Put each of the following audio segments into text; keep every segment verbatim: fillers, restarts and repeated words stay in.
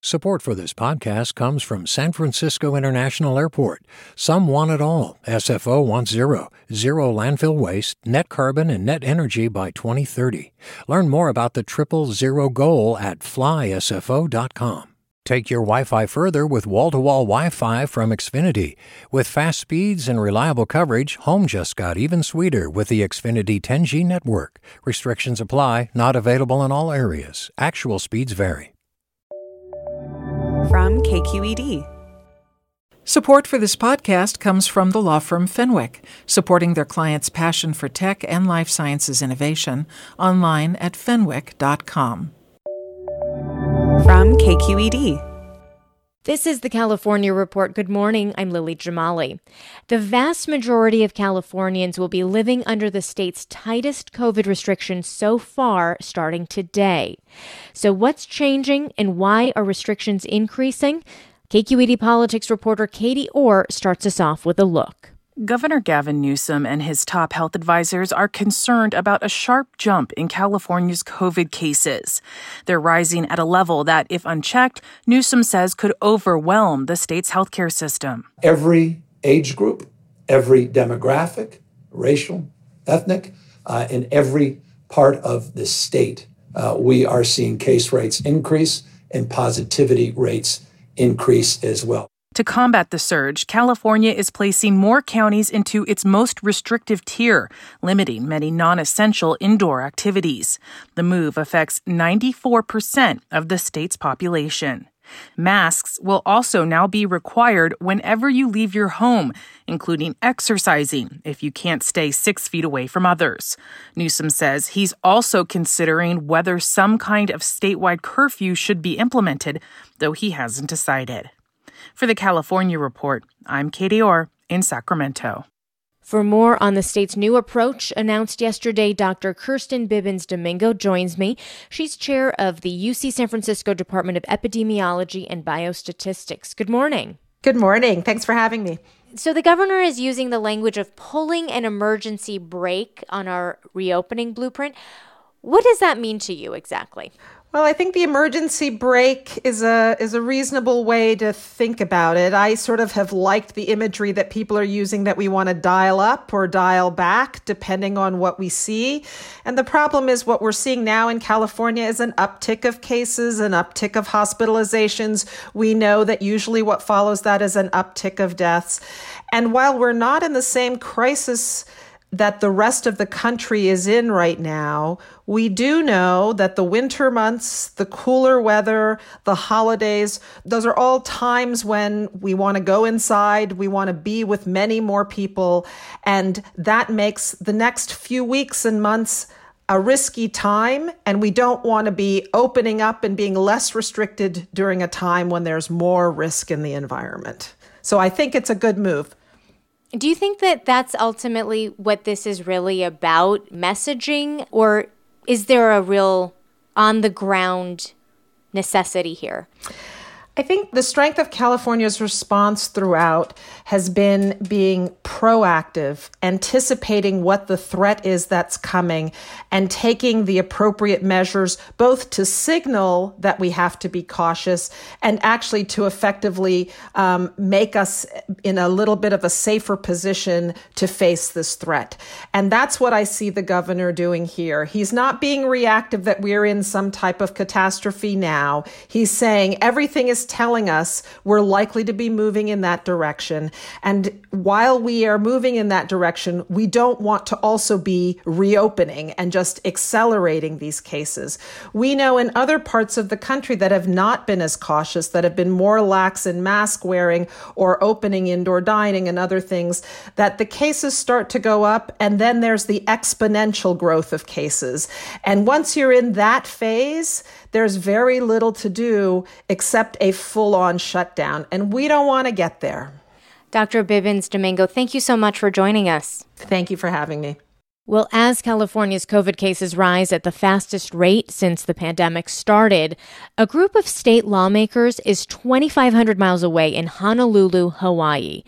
Support for this podcast comes from San Francisco International Airport. Some want it all. S F O wants zero. Zero landfill waste, net carbon, and net energy by twenty thirty. Learn more about the triple zero goal at fly S F O dot com. Take your Wi-Fi further with wall-to-wall Wi-Fi from Xfinity. With fast speeds and reliable coverage, home just got even sweeter with the Xfinity ten G network. Restrictions apply, not available in all areas. Actual speeds vary. From K Q E D. Support for this podcast comes from the law firm Fenwick, supporting their clients' passion for tech and life sciences innovation, online at fenwick dot com. From K Q E D. This is the California Report. Good morning. I'm Lily Jamali. The vast majority of Californians will be living under the state's tightest COVID restrictions so far, starting today. So what's changing and why are restrictions increasing? K Q E D politics reporter Katie Orr starts us off with a look. Governor Gavin Newsom and his top health advisors are concerned about a sharp jump in California's COVID cases. They're rising at a level that, if unchecked, Newsom says could overwhelm the state's healthcare system. Every age group, every demographic, racial, ethnic, uh, in every part of the state, uh, we are seeing case rates increase and positivity rates increase as well. To combat the surge, California is placing more counties into its most restrictive tier, limiting many non-essential indoor activities. The move affects ninety-four percent of the state's population. Masks will also now be required whenever you leave your home, including exercising if you can't stay six feet away from others. Newsom says he's also considering whether some kind of statewide curfew should be implemented, though he hasn't decided. For the California Report, I'm Katie Orr in Sacramento. For more on the state's new approach announced yesterday, Doctor Kirsten Bibbins-Domingo joins me. She's chair of the U C San Francisco Department of Epidemiology and Biostatistics. Good morning. Good morning. Thanks for having me. So the governor is using the language of pulling an emergency brake on our reopening blueprint. What does that mean to you exactly? Well, I think the emergency brake is a is a reasonable way to think about it. I sort of have liked the imagery that people are using that we want to dial up or dial back depending on what we see. And the problem is what we're seeing now in California is an uptick of cases, an uptick of hospitalizations. We know that usually what follows that is an uptick of deaths. And while we're not in the same crisis that the rest of the country is in right now, we do know that the winter months, the cooler weather, the holidays, those are all times when we want to go inside, we want to be with many more people, and that makes the next few weeks and months a risky time, and we don't want to be opening up and being less restricted during a time when there's more risk in the environment. So I think it's a good move. Do you think that that's ultimately what this is really about, messaging, or is there a real on-the-ground necessity here? I think the strength of California's response throughout has been being proactive, anticipating what the threat is that's coming, and taking the appropriate measures both to signal that we have to be cautious and actually to effectively um, make us in a little bit of a safer position to face this threat. And that's what I see the governor doing here. He's not being reactive that we're in some type of catastrophe now. He's saying everything is telling us we're likely to be moving in that direction. And while we are moving in that direction, we don't want to also be reopening and just accelerating these cases. We know in other parts of the country that have not been as cautious, that have been more lax in mask wearing or opening indoor dining and other things, that the cases start to go up, and then there's the exponential growth of cases. And once you're in that phase, there's very little to do except a full-on shutdown, and we don't want to get there. Doctor Bibbins-Domingo, thank you so much for joining us. Thank you for having me. Well, as California's COVID cases rise at the fastest rate since the pandemic started, a group of state lawmakers is twenty-five hundred miles away in Honolulu, Hawaii.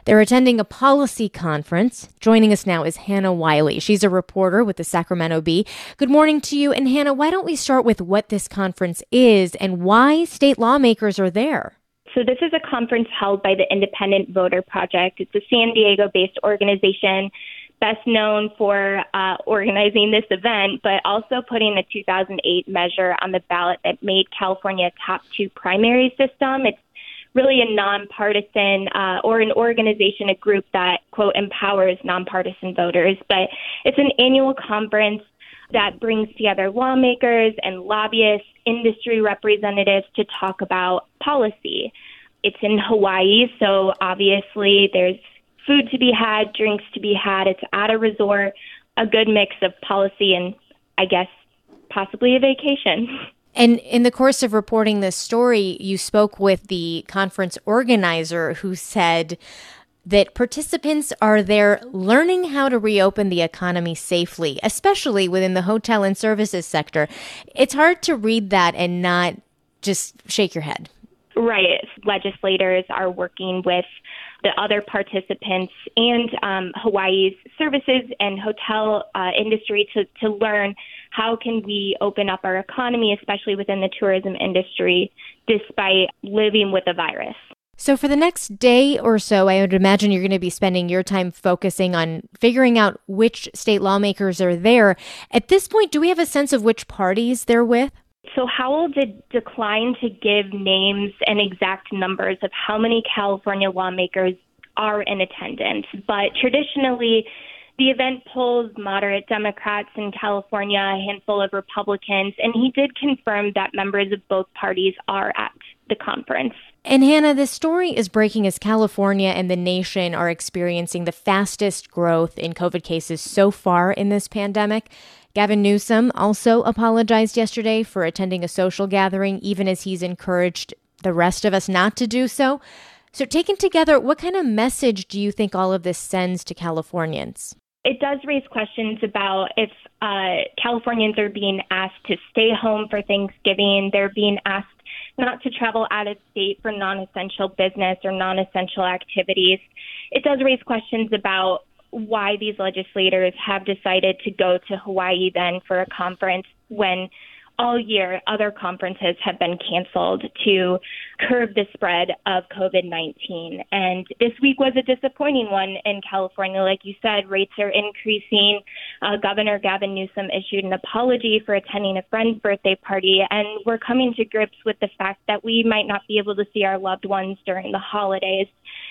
They're attending a policy conference. Joining us now is Hannah Wiley. She's a reporter with the Sacramento Bee. Good morning to you. And Hannah, why don't we start with what this conference is and why state lawmakers are there? So this is a conference held by the Independent Voter Project. It's a San Diego-based organization best known for uh, organizing this event, but also putting the two thousand eight measure on the ballot that made California a top two primary system. It's really a nonpartisan uh, or an organization, a group that, quote, empowers nonpartisan voters. But it's an annual conference that brings together lawmakers and lobbyists, industry representatives to talk about policy. It's in Hawaii, so obviously there's food to be had, drinks to be had. It's at a resort, a good mix of policy and, I guess, possibly a vacation. And in the course of reporting this story, you spoke with the conference organizer who said that participants are there learning how to reopen the economy safely, especially within the hotel and services sector. It's hard to read that and not just shake your head. Right. Legislators are working with the other participants and um, Hawaii's services and hotel uh, industry to, to learn how can we open up our economy, especially within the tourism industry, despite living with the virus. So for the next day or so, I would imagine you're going to be spending your time focusing on figuring out which state lawmakers are there. At this point, do we have a sense of which parties they're with? So Howell did decline to give names and exact numbers of how many California lawmakers are in attendance. But traditionally, the event polls moderate Democrats in California, a handful of Republicans, and he did confirm that members of both parties are at the conference. And Hannah, this story is breaking as California and the nation are experiencing the fastest growth in COVID cases so far in this pandemic. Gavin Newsom also apologized yesterday for attending a social gathering, even as he's encouraged the rest of us not to do so. So taken together, what kind of message do you think all of this sends to Californians? It does raise questions about if uh, Californians are being asked to stay home for Thanksgiving. They're being asked not to travel out of state for non-essential business or non-essential activities. It does raise questions about why these legislators have decided to go to Hawaii then for a conference when all year other conferences have been canceled to curb the spread of COVID nineteen. And this week was a disappointing one in California. Like you said, rates are increasing. Uh, Governor Gavin Newsom issued an apology for attending a friend's birthday party, and we're coming to grips with the fact that we might not be able to see our loved ones during the holidays.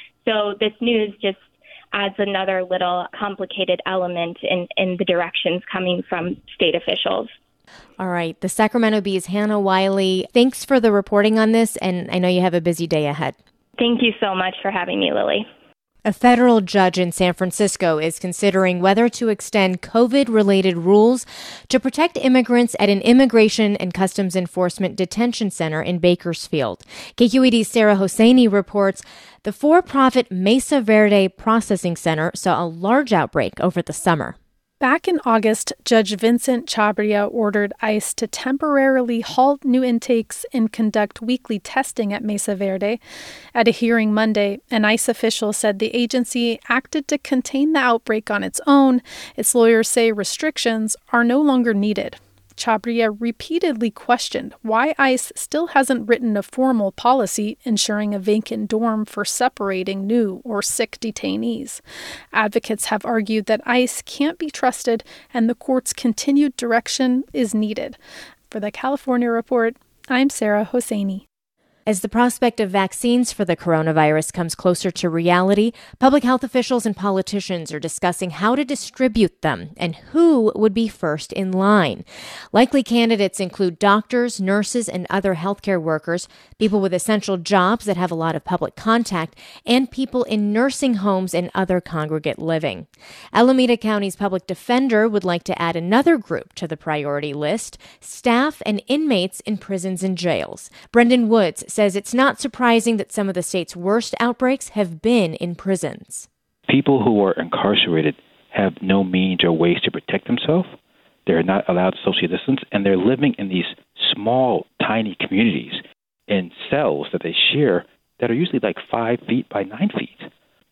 So this news just adds another little complicated element in, in the directions coming from state officials. All right. The Sacramento Bee's Hannah Wiley, thanks for the reporting on this, and I know you have a busy day ahead. Thank you so much for having me, Lily. A federal judge in San Francisco is considering whether to extend COVID-related rules to protect immigrants at an Immigration and Customs Enforcement detention center in Bakersfield. K Q E D's Sarah Hosseini reports the for-profit Mesa Verde Processing Center saw a large outbreak over the summer. Back in August, Judge Vincent Chabria ordered ICE to temporarily halt new intakes and conduct weekly testing at Mesa Verde. At a hearing Monday, an ICE official said the agency acted to contain the outbreak on its own. Its lawyers say restrictions are no longer needed. Chabria repeatedly questioned why ICE still hasn't written a formal policy ensuring a vacant dorm for separating new or sick detainees. Advocates have argued that ICE can't be trusted and the court's continued direction is needed. For the California Report, I'm Sarah Hosseini. As the prospect of vaccines for the coronavirus comes closer to reality, public health officials and politicians are discussing how to distribute them and who would be first in line. Likely candidates include doctors, nurses, and other healthcare workers, people with essential jobs that have a lot of public contact, and people in nursing homes and other congregate living. Alameda County's public defender would like to add another group to the priority list, staff and inmates in prisons and jails. Brendan Woods says it's not surprising that some of the state's worst outbreaks have been in prisons. People who are incarcerated have no means or ways to protect themselves. They're not allowed social distance, and they're living in these small, tiny communities in cells that they share that are usually like five feet by nine feet.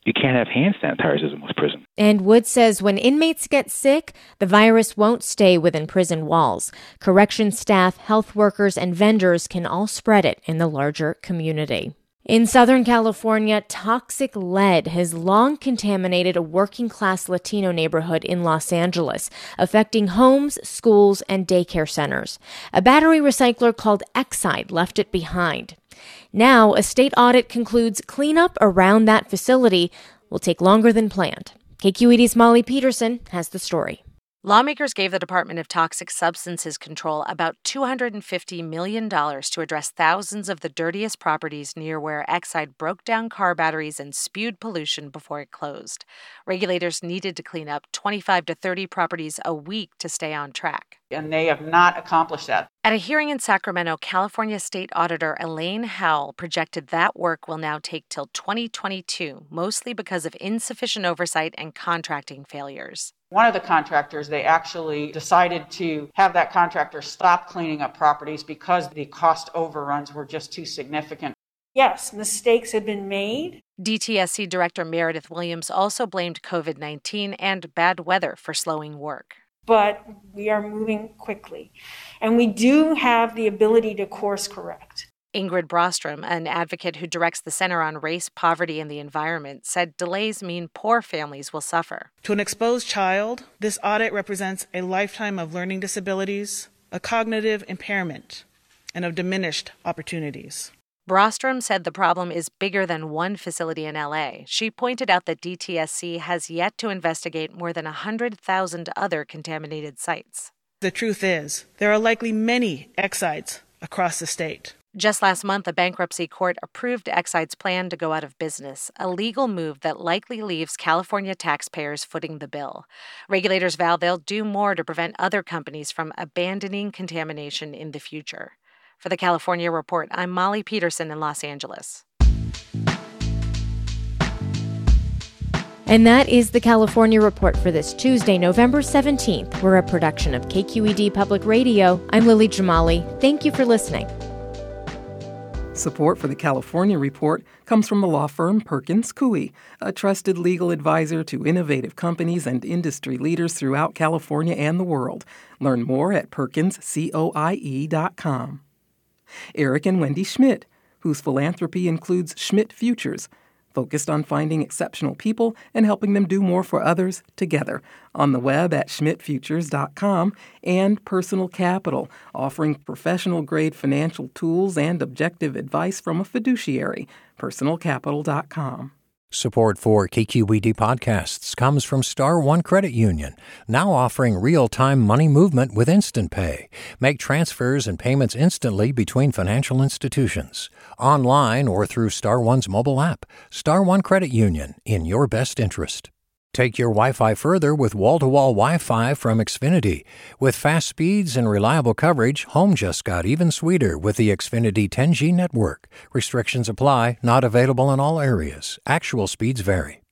You can't have hand sanitizers in most prisons. And Wood says when inmates get sick, the virus won't stay within prison walls. Corrections staff, health workers, and vendors can all spread it in the larger community. In Southern California, toxic lead has long contaminated a working-class Latino neighborhood in Los Angeles, affecting homes, schools, and daycare centers. A battery recycler called Exide left it behind. Now, a state audit concludes cleanup around that facility will take longer than planned. K Q E D's Molly Peterson has the story. Lawmakers gave the Department of Toxic Substances Control about two hundred fifty million dollars to address thousands of the dirtiest properties near where Exide broke down car batteries and spewed pollution before it closed. Regulators needed to clean up twenty-five to thirty properties a week to stay on track. And they have not accomplished that. At a hearing in Sacramento, California State Auditor Elaine Howell projected that work will now take till twenty twenty-two, mostly because of insufficient oversight and contracting failures. One of the contractors, they actually decided to have that contractor stop cleaning up properties because the cost overruns were just too significant. Yes, mistakes had been made. D T S C Director Meredith Williams also blamed covid nineteen and bad weather for slowing work. But we are moving quickly, and we do have the ability to course correct. Ingrid Brostrom, an advocate who directs the Center on Race, Poverty, and the Environment, said delays mean poor families will suffer. To an exposed child, this audit represents a lifetime of learning disabilities, a cognitive impairment, and of diminished opportunities. Brostrom said the problem is bigger than one facility in L A. She pointed out that D T S C has yet to investigate more than one hundred thousand other contaminated sites. The truth is, there are likely many Exides across the state. Just last month, a bankruptcy court approved Exide's plan to go out of business, a legal move that likely leaves California taxpayers footing the bill. Regulators vow they'll do more to prevent other companies from abandoning contamination in the future. For the California Report, I'm Molly Peterson in Los Angeles. And that is the California Report for this Tuesday, November seventeenth. We're a production of K Q E D Public Radio. I'm Lily Jamali. Thank you for listening. Support for the California Report comes from the law firm Perkins Coie, a trusted legal advisor to innovative companies and industry leaders throughout California and the world. Learn more at perkins coie dot com. Eric and Wendy Schmidt, whose philanthropy includes Schmidt Futures, focused on finding exceptional people and helping them do more for others together, on the web at schmidt futures dot com, and Personal Capital, offering professional-grade financial tools and objective advice from a fiduciary, personal capital dot com. Support for K Q E D podcasts comes from Star One Credit Union, now offering real-time money movement with Instant Pay. Make transfers and payments instantly between financial institutions, online or through Star One's mobile app. Star One Credit Union, in your best interest. Take your Wi-Fi further with wall-to-wall Wi-Fi from Xfinity. With fast speeds and reliable coverage, home just got even sweeter with the Xfinity ten G network. Restrictions apply, not available in all areas. Actual speeds vary.